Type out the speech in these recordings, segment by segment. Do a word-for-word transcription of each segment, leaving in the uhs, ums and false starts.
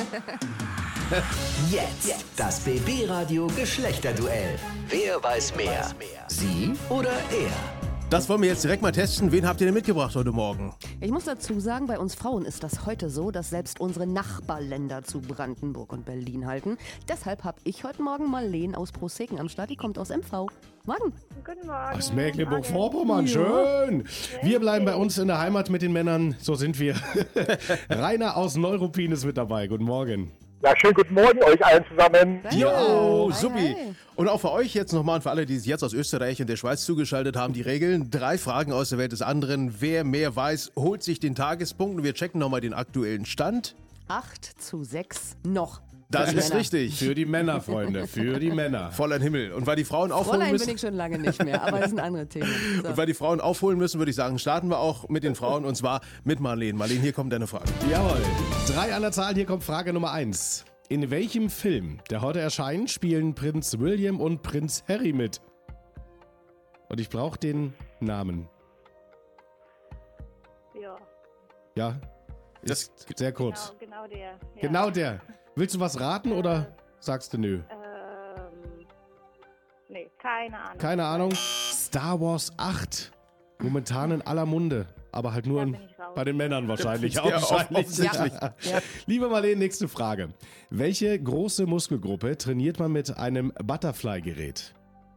Jetzt das B B-Radio Geschlechterduell. Wer weiß mehr? Sie oder er? Das wollen wir jetzt direkt mal testen. Wen habt ihr denn mitgebracht heute Morgen? Ich muss dazu sagen, bei uns Frauen ist das heute so, dass selbst unsere Nachbarländer zu Brandenburg und Berlin halten. Deshalb habe ich heute Morgen Marleen aus Proseken am Start. Die kommt aus M V. Morgen. Guten Morgen. Aus Mecklenburg-Vorpommern, schön. Wir bleiben bei uns in der Heimat mit den Männern, so sind wir. Rainer aus Neuruppin ist mit dabei, guten Morgen. Ja, schönen guten Morgen euch allen zusammen. Dir auch, Hi, supi. hi. Und auch für euch jetzt nochmal und für alle, die sich jetzt aus Österreich und der Schweiz zugeschaltet haben, die Regeln. Drei Fragen aus der Welt des anderen. Wer mehr weiß, holt sich den Tagespunkt. Und wir checken nochmal den aktuellen Stand. acht zu sechs noch. Das Für die ist Männer. richtig. Für die Männer, Freunde, für die Männer. Voller Himmel. Und weil die Frauen aufholen Fräulein müssen... bin ich schon lange nicht mehr, aber das ist ein anderes Thema. So. Und weil die Frauen aufholen müssen, würde ich sagen, starten wir auch mit den Frauen und zwar mit Marleen. Marleen, hier kommt deine Frage. Jawohl. Drei an der Zahl, hier kommt Frage Nummer eins. In welchem Film, der heute erscheint, spielen Prinz William und Prinz Harry mit? Und ich brauche den Namen. Ja, Ja, ist sehr kurz. genau, genau der. Ja. Genau der. Willst du was raten oder sagst du nö? Ähm, nee, keine Ahnung. Keine Ahnung. Star Wars acht. Momentan in aller Munde. Aber halt nur Da in, bin ich raus. bei den Männern wahrscheinlich. Ja, Wahrscheinlich. offensichtlich. Ja. Liebe Marleen, nächste Frage. Welche große Muskelgruppe trainiert man mit einem Butterfly-Gerät?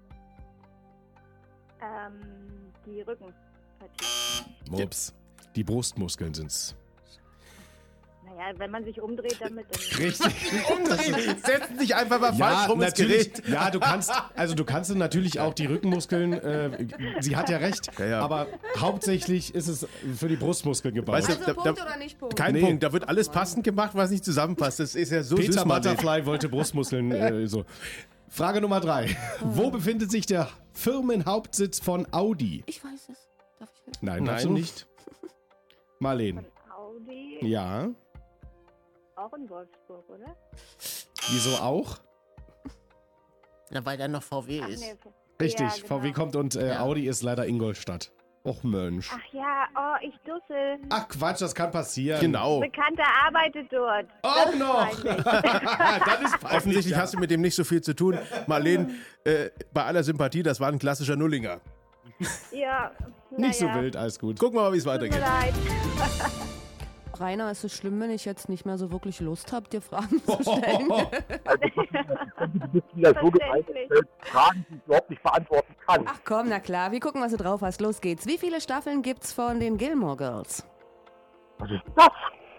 Ähm, die Rücken. Ups. Die Brustmuskeln sind's. Naja, wenn man sich umdreht damit. Dann Richtig. Setzen sich einfach mal falsch rum ins natürlich. Gerät. Ja, du kannst, also du kannst natürlich auch die Rückenmuskeln, äh, sie hat ja recht, Ja, ja. aber hauptsächlich ist es für die Brustmuskeln gebaut. Weißt du, Also da- Punkt da- oder nicht Punkt? Kein Nee. Punkt, da wird alles passend gemacht, was nicht zusammenpasst. Das ist ja so Peter süß, Marleen. Butterfly wollte Brustmuskeln äh, so. Frage Nummer drei. Wo befindet sich der Firmenhauptsitz von Audi? Ich weiß es. Darf ich wissen? Nein, darfst du Nein. nicht. Marleen. Audi, Ja. auch in Wolfsburg, oder? Wieso auch? Ja, weil da noch V W Ach, ist. nee, Richtig, ja, genau. V W kommt und äh, Ja. Audi ist leider Ingolstadt. Och Mensch. Ach ja, oh, ich dussel. Ach Quatsch, das kann passieren. Genau. Bekannter arbeitet dort. Auch Das ist noch. peinlich. Dann ist peinlich, Offensichtlich ja. hast du mit dem nicht so viel zu tun. Marleen, äh, bei aller Sympathie, das war ein klassischer Nullinger. Ja, Nicht naja. so wild, alles gut. Gucken wir mal, wie es Tut mir weitergeht. leid. Rainer, ist es schlimm, wenn ich jetzt nicht mehr so wirklich Lust habe, dir Fragen zu stellen? Du bist wieder so gemeint, Verständlich. dass ich Fragen, die ich überhaupt nicht beantworten kann. Ach komm, na klar, wir gucken, was du drauf hast. Los geht's. Wie viele Staffeln gibt's von den Gilmore Girls? Was ist das?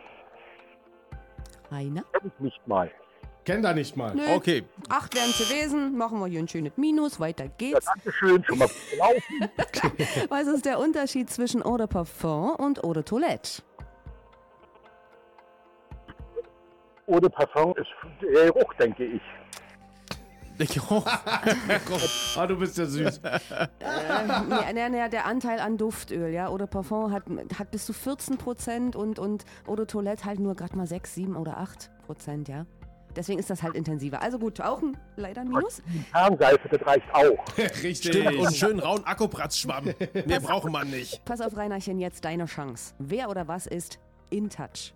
Rainer? Kenn ich nicht mal. Kenn da nicht mal. Nö. Okay, Acht werden zu gewesen. Machen wir hier ein schönes Minus. Weiter Ja, geht's. danke schön, schon mal gut gelaufen. Was ist der Unterschied zwischen Eau de Parfum und Eau de Toilette? Ohne Parfum ist der Geruch, denke ich. Ah, du bist ja süß. Nee, nee, nee, der Anteil an Duftöl, ja. Eau de Parfum hat, hat bis zu vierzehn Prozent und, und Eau de Toilette halt nur gerade mal sechs, sieben oder acht Prozent, ja. Deswegen ist das halt intensiver. Also gut, auch ein, leider ein Minus. Harnseife, das reicht auch. Richtig. stimmt. Und einen schönen rauen Akkupratzschwamm. Mehr braucht man nicht. Pass auf, Reinerchen, jetzt deine Chance. Wer oder was ist In Touch?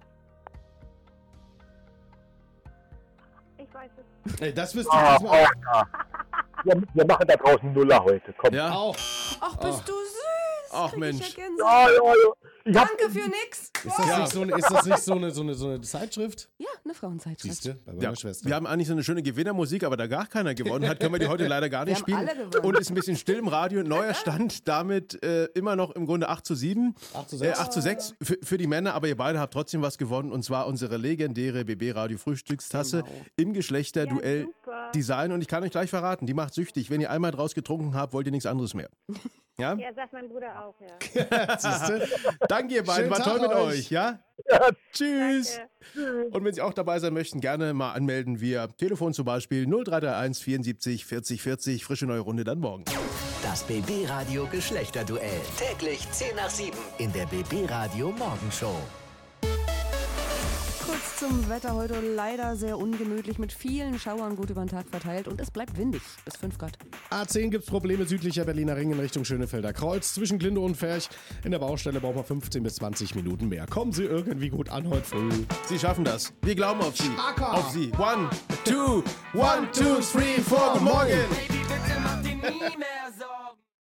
Ich weiß es. Ey, das wirst du Ah, jetzt mal. oh, ja. wir, wir machen da draußen Nuller heute. Komm. Ja? Auch. Ach, bist du süß. Ach, Krieg Mensch. Ich ja Gänsehaut. Ja, ja, ja. Ich hab, Danke für nix. Ist das nicht, so eine, ist das nicht so, eine, so, eine, so eine Zeitschrift? Ja, eine Frauenzeitschrift. Siehst du, bei meiner Ja, Schwester. wir haben eigentlich so eine schöne Gewinnermusik, aber da gar keiner gewonnen hat, können wir die heute leider gar nicht Wir haben spielen. alle gewonnen. Und ist ein bisschen still im Radio. Neuer Stand, damit äh, immer noch im Grunde acht zu sieben. acht zu Äh, sechs. acht zu sechs für, für die Männer, aber ihr beide habt trotzdem was gewonnen. Und zwar unsere legendäre B B-Radio Frühstückstasse Genau. im Geschlechterduell super. Design. Und ich kann euch gleich verraten, die macht süchtig. Wenn ihr einmal draus getrunken habt, wollt ihr nichts anderes mehr. Ja? Ja, sagt mein Bruder auch, ja. Siehste? Danke ihr beiden, Schönen war Tag toll mit euch. euch. Ja? Tschüss. Und wenn Sie auch dabei sein möchten, gerne mal anmelden via Telefon zum Beispiel null drei drei eins vierundsiebzig vierzig vierzig. Frische neue Runde dann morgen. Das B B-Radio Geschlechterduell. Täglich zehn nach sieben in der B B-Radio Morgenshow. Kurz zum Wetter heute leider sehr ungemütlich mit vielen Schauern gut über den Tag verteilt und es bleibt windig bis fünf Grad. A zehn gibt's Probleme südlicher Berliner Ring in Richtung Schönefelder Kreuz. Zwischen Glinde und Ferch in der Baustelle braucht man fünfzehn bis zwanzig Minuten mehr. Kommen Sie irgendwie gut an heute früh. Sie schaffen das. Wir glauben auf Sie. Starker. Auf Sie. One, two, one, two, three, four. Guten Morgen.